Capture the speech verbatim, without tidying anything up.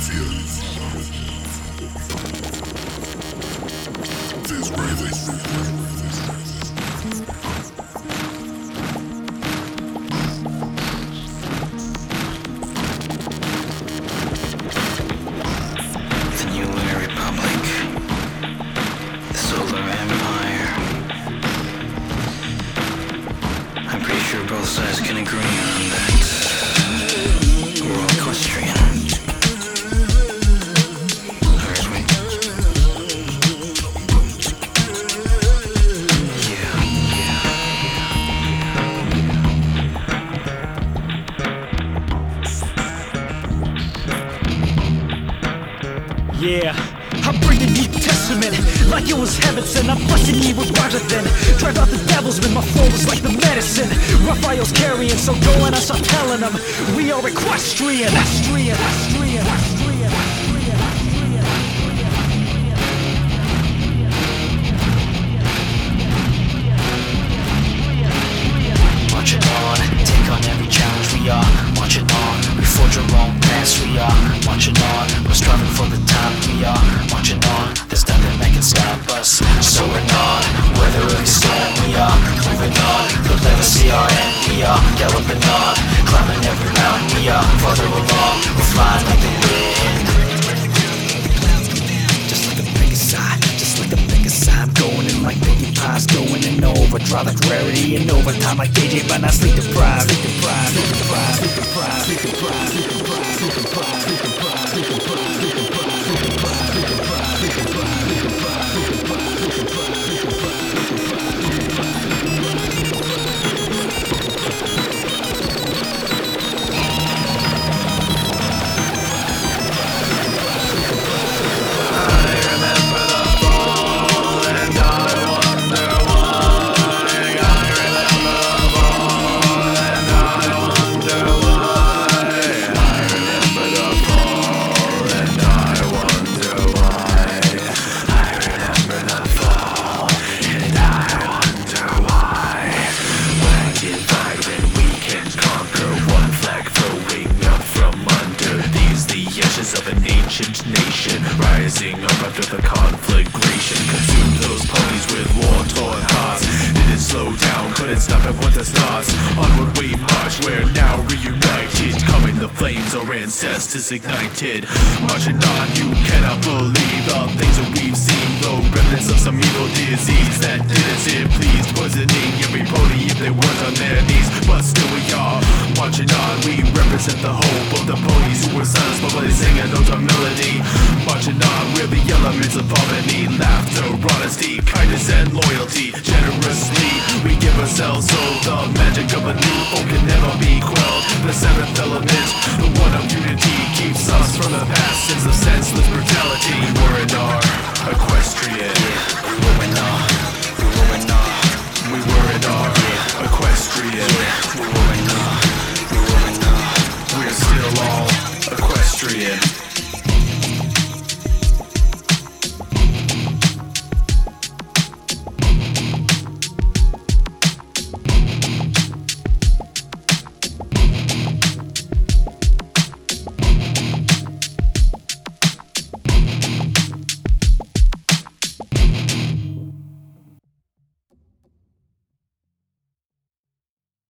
Both sides can agree on that. We're all equestrian. Heard me? Yeah, yeah. Yeah. I bring the New Testament like it was heaven sent. I'm busting evil larger than drive out the devils with my flow is like the medicine Raphael's carrying, so go and I start telling them we are equestrian. Equestrian, equestrian, equestrian, march it on, take on every challenge we are. March it on, we forge our own plans we are. March it on, we're striving for the top we are. Marching on, there's nothing that can stop us. Soaring on, whether we stand we are. Moving on, you'll never see our end we are. Galloping on, climbing every mountain we are. Farther along, we're flying like the wind. Just like a Pegasus, just like a Pegasus. I'm going in like Piggy Pies, going in overdrive like rarity and overtime like D J, but not sleep deprived. Sleep deprived, sleep deprived, sleep deprived, sleep deprived, sleep deprived, sleep deprived, sleep deprived, sleep deprived, sleep of an ancient nation rising up after the conflagration. Consumed those ponies with war-torn hearts. Didn't slow down, couldn't stop it once it starts. Onward we march, we're now reunited. Coming the flames, our ancestors ignited. Marching on, you cannot believe the things that we've seen. The remnants of some evil disease that didn't sit pleased, poisoning every pony if they weren't on their knees. But still we are marching on, we represent the hope of the ponies who were silenced but they sing a note of melody. Marching on, we're the elements of harmony, laughter, honesty, kindness and loyalty. Generously we give ourselves so the magic of a new hope can never be quelled. The seventh element, the one of unity, keeps us from the past sins of senseless brutality. We're in our equestrian. Yeah, we're in our